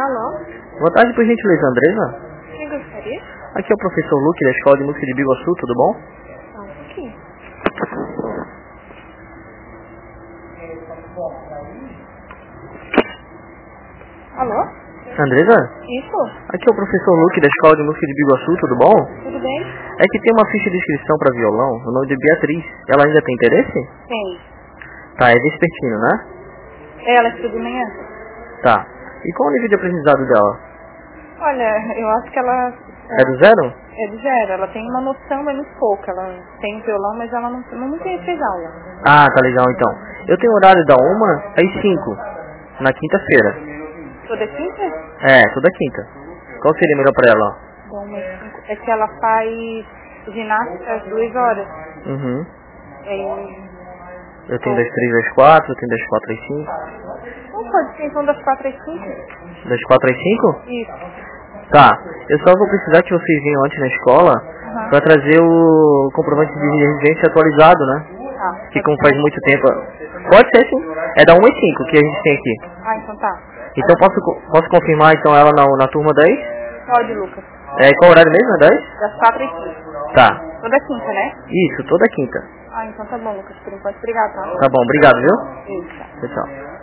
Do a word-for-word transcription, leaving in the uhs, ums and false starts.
Alô? Boa tarde, por gentileza, Andresa. Quem gostaria? Aqui é o professor Luke, da Escola de Música de Biguaçu, tudo bom? Só um pouquinho. Alô? Andresa? Isso? Aqui é o professor Luke, da Escola de Música de Biguaçu, tudo bom? Tudo bem? É que tem uma ficha de inscrição para violão, o nome de Beatriz. Ela ainda tem interesse? Tem. Tá, é vespertino, né? Ela estuda de manhã? Tá. E qual o nível de aprendizado dela? Olha, eu acho que ela... É do zero? É do zero. Ela tem uma noção, mas muito pouca. Ela tem violão, mas ela não, não tem fez aula. Ah, tá legal então. Eu tenho horário da uma às cinco, na quinta-feira. Toda quinta? É, toda quinta. Qual seria melhor pra ela? Bom, mas cinco- é que ela faz ginástica às duas horas. Uhum. É, Eu tenho das três às quatro, eu tenho das quatro às cinco. não pode ser então das quatro às cinco? Das quatro às cinco? Isso. Tá. Eu só vou precisar que vocês venham antes na escola Aham. pra trazer o comprovante de residência atualizado, né? Tá. Que como faz muito tempo... Pode ser sim. É da uma às cinco que a gente tem aqui. Ah, então tá. Então posso, co- posso confirmar então ela na, na turma dez? Pode, Lucas. É, qual horário mesmo? É dez? Das quatro às cinco. Tá. Toda quinta, né? Isso, toda quinta. Ah, então tá bom, Lucas. Por enquanto, obrigado, tá? Tá bom, obrigado, viu? Isso, tá. Tchau, tchau.